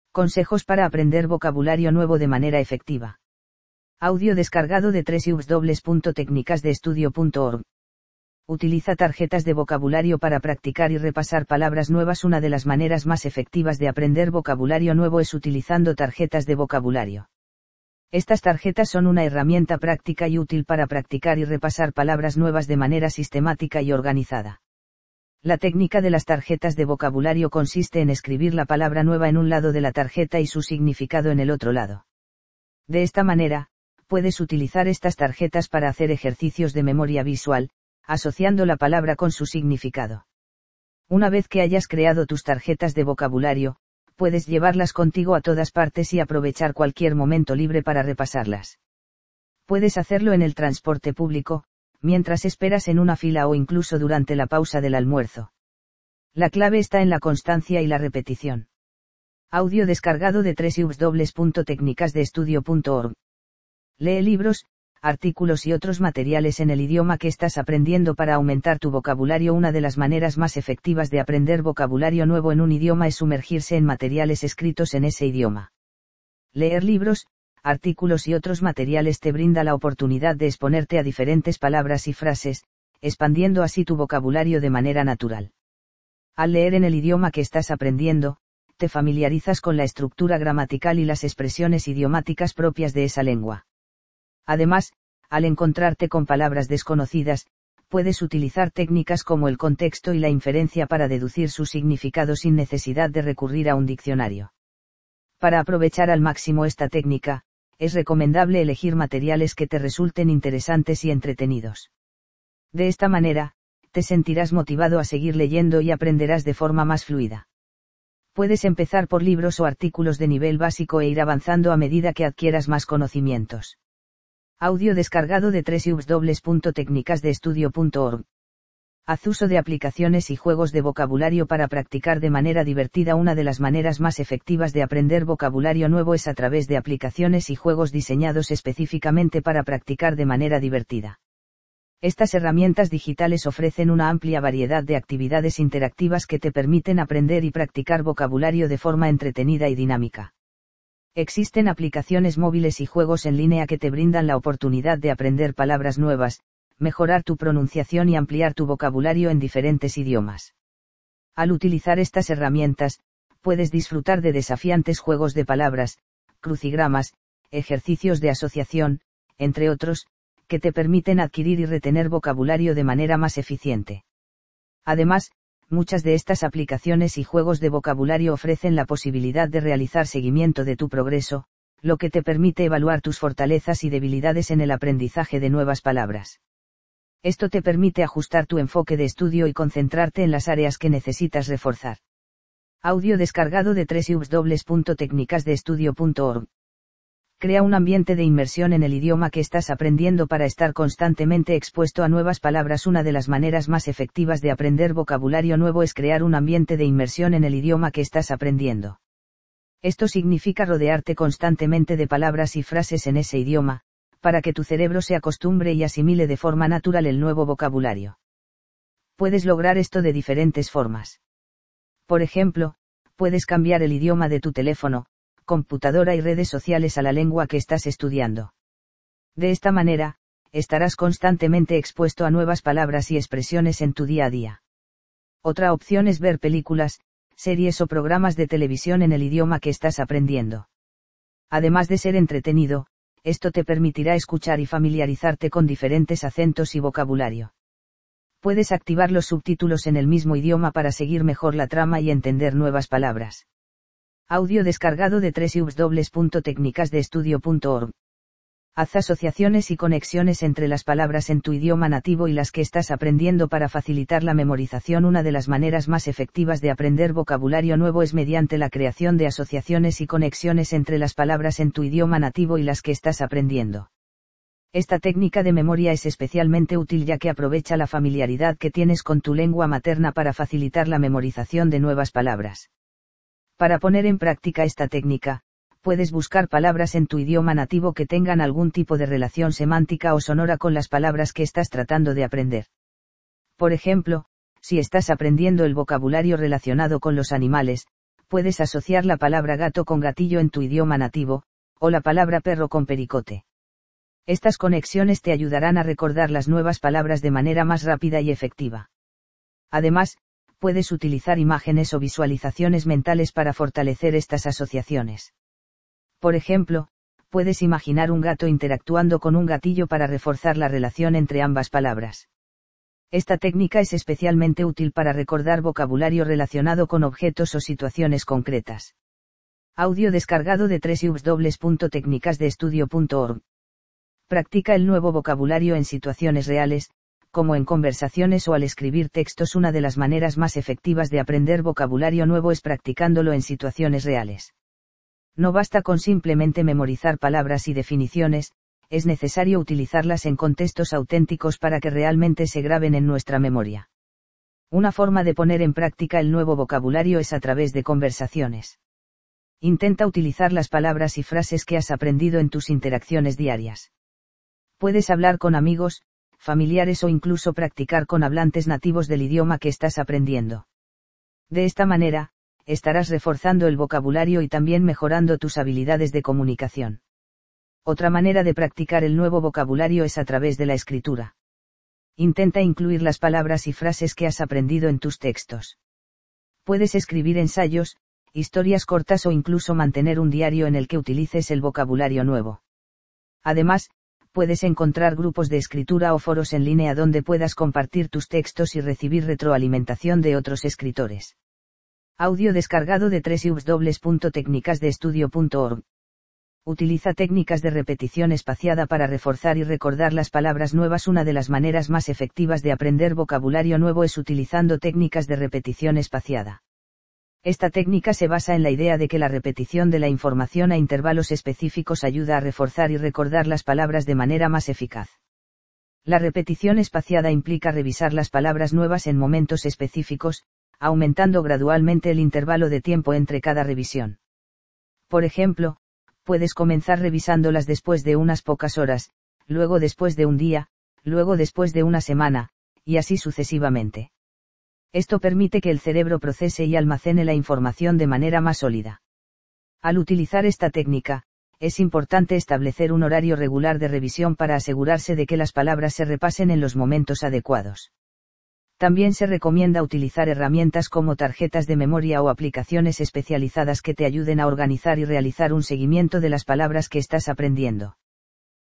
Consejos para aprender vocabulario nuevo de manera efectiva. Audio descargado de www.tecnicasdeestudio.org. Utiliza tarjetas de vocabulario para practicar y repasar palabras nuevas. Una de las maneras más efectivas de aprender vocabulario nuevo es utilizando tarjetas de vocabulario. Estas tarjetas son una herramienta práctica y útil para practicar y repasar palabras nuevas de manera sistemática y organizada. La técnica de las tarjetas de vocabulario consiste en escribir la palabra nueva en un lado de la tarjeta y su significado en el otro lado. De esta manera, puedes utilizar estas tarjetas para hacer ejercicios de memoria visual, asociando la palabra con su significado. Una vez que hayas creado tus tarjetas de vocabulario, puedes llevarlas contigo a todas partes y aprovechar cualquier momento libre para repasarlas. Puedes hacerlo en el transporte público, mientras esperas en una fila o incluso durante la pausa del almuerzo. La clave está en la constancia y la repetición. Audio descargado de www.tecnicasdeestudio.org. Lee libros, artículos y otros materiales en el idioma que estás aprendiendo para aumentar tu vocabulario. Una de las maneras más efectivas de aprender vocabulario nuevo en un idioma es sumergirse en materiales escritos en ese idioma. Leer libros, artículos y otros materiales te brinda la oportunidad de exponerte a diferentes palabras y frases, expandiendo así tu vocabulario de manera natural. Al leer en el idioma que estás aprendiendo, te familiarizas con la estructura gramatical y las expresiones idiomáticas propias de esa lengua. Además, al encontrarte con palabras desconocidas, puedes utilizar técnicas como el contexto y la inferencia para deducir su significado sin necesidad de recurrir a un diccionario. Para aprovechar al máximo esta técnica, es recomendable elegir materiales que te resulten interesantes y entretenidos. De esta manera, te sentirás motivado a seguir leyendo y aprenderás de forma más fluida. Puedes empezar por libros o artículos de nivel básico e ir avanzando a medida que adquieras más conocimientos. Audio descargado de www.tecnicasdeestudio.org. Haz uso de aplicaciones y juegos de vocabulario para practicar de manera divertida. Una de las maneras más efectivas de aprender vocabulario nuevo es a través de aplicaciones y juegos diseñados específicamente para practicar de manera divertida. Estas herramientas digitales ofrecen una amplia variedad de actividades interactivas que te permiten aprender y practicar vocabulario de forma entretenida y dinámica. Existen aplicaciones móviles y juegos en línea que te brindan la oportunidad de aprender palabras nuevas, mejorar tu pronunciación y ampliar tu vocabulario en diferentes idiomas. Al utilizar estas herramientas, puedes disfrutar de desafiantes juegos de palabras, crucigramas, ejercicios de asociación, entre otros, que te permiten adquirir y retener vocabulario de manera más eficiente. Además, muchas de estas aplicaciones y juegos de vocabulario ofrecen la posibilidad de realizar seguimiento de tu progreso, lo que te permite evaluar tus fortalezas y debilidades en el aprendizaje de nuevas palabras. Esto te permite ajustar tu enfoque de estudio y concentrarte en las áreas que necesitas reforzar. Audio descargado de www.tecnicasdeestudio.org. Crea un ambiente de inmersión en el idioma que estás aprendiendo para estar constantemente expuesto a nuevas palabras. Una de las maneras más efectivas de aprender vocabulario nuevo es crear un ambiente de inmersión en el idioma que estás aprendiendo. Esto significa rodearte constantemente de palabras y frases en ese idioma, para que tu cerebro se acostumbre y asimile de forma natural el nuevo vocabulario. Puedes lograr esto de diferentes formas. Por ejemplo, puedes cambiar el idioma de tu teléfono, computadora y redes sociales a la lengua que estás estudiando. De esta manera, estarás constantemente expuesto a nuevas palabras y expresiones en tu día a día. Otra opción es ver películas, series o programas de televisión en el idioma que estás aprendiendo. Además de ser entretenido, esto te permitirá escuchar y familiarizarte con diferentes acentos y vocabulario. Puedes activar los subtítulos en el mismo idioma para seguir mejor la trama y entender nuevas palabras. Audio descargado de www.tecnicasdeestudio.org. Haz asociaciones y conexiones entre las palabras en tu idioma nativo y las que estás aprendiendo para facilitar la memorización. Una de las maneras más efectivas de aprender vocabulario nuevo es mediante la creación de asociaciones y conexiones entre las palabras en tu idioma nativo y las que estás aprendiendo. Esta técnica de memoria es especialmente útil ya que aprovecha la familiaridad que tienes con tu lengua materna para facilitar la memorización de nuevas palabras. Para poner en práctica esta técnica, puedes buscar palabras en tu idioma nativo que tengan algún tipo de relación semántica o sonora con las palabras que estás tratando de aprender. Por ejemplo, si estás aprendiendo el vocabulario relacionado con los animales, puedes asociar la palabra gato con gatillo en tu idioma nativo, o la palabra perro con pericote. Estas conexiones te ayudarán a recordar las nuevas palabras de manera más rápida y efectiva. Además, puedes utilizar imágenes o visualizaciones mentales para fortalecer estas asociaciones. Por ejemplo, puedes imaginar un gato interactuando con un gatillo para reforzar la relación entre ambas palabras. Esta técnica es especialmente útil para recordar vocabulario relacionado con objetos o situaciones concretas. Audio descargado de www.tecnicasdeestudio.org. Practica el nuevo vocabulario en situaciones reales, como en conversaciones o al escribir textos. Una de las maneras más efectivas de aprender vocabulario nuevo es practicándolo en situaciones reales. No basta con simplemente memorizar palabras y definiciones, es necesario utilizarlas en contextos auténticos para que realmente se graben en nuestra memoria. Una forma de poner en práctica el nuevo vocabulario es a través de conversaciones. Intenta utilizar las palabras y frases que has aprendido en tus interacciones diarias. Puedes hablar con amigos, familiares o incluso practicar con hablantes nativos del idioma que estás aprendiendo. De esta manera, estarás reforzando el vocabulario y también mejorando tus habilidades de comunicación. Otra manera de practicar el nuevo vocabulario es a través de la escritura. Intenta incluir las palabras y frases que has aprendido en tus textos. Puedes escribir ensayos, historias cortas o incluso mantener un diario en el que utilices el vocabulario nuevo. Además, puedes encontrar grupos de escritura o foros en línea donde puedas compartir tus textos y recibir retroalimentación de otros escritores. Audio descargado de www.tecnicasdeestudio.org. Utiliza técnicas de repetición espaciada para reforzar y recordar las palabras nuevas. Una de las maneras más efectivas de aprender vocabulario nuevo es utilizando técnicas de repetición espaciada. Esta técnica se basa en la idea de que la repetición de la información a intervalos específicos ayuda a reforzar y recordar las palabras de manera más eficaz. La repetición espaciada implica revisar las palabras nuevas en momentos específicos, aumentando gradualmente el intervalo de tiempo entre cada revisión. Por ejemplo, puedes comenzar revisándolas después de unas pocas horas, luego después de un día, luego después de una semana, y así sucesivamente. Esto permite que el cerebro procese y almacene la información de manera más sólida. Al utilizar esta técnica, es importante establecer un horario regular de revisión para asegurarse de que las palabras se repasen en los momentos adecuados. También se recomienda utilizar herramientas como tarjetas de memoria o aplicaciones especializadas que te ayuden a organizar y realizar un seguimiento de las palabras que estás aprendiendo.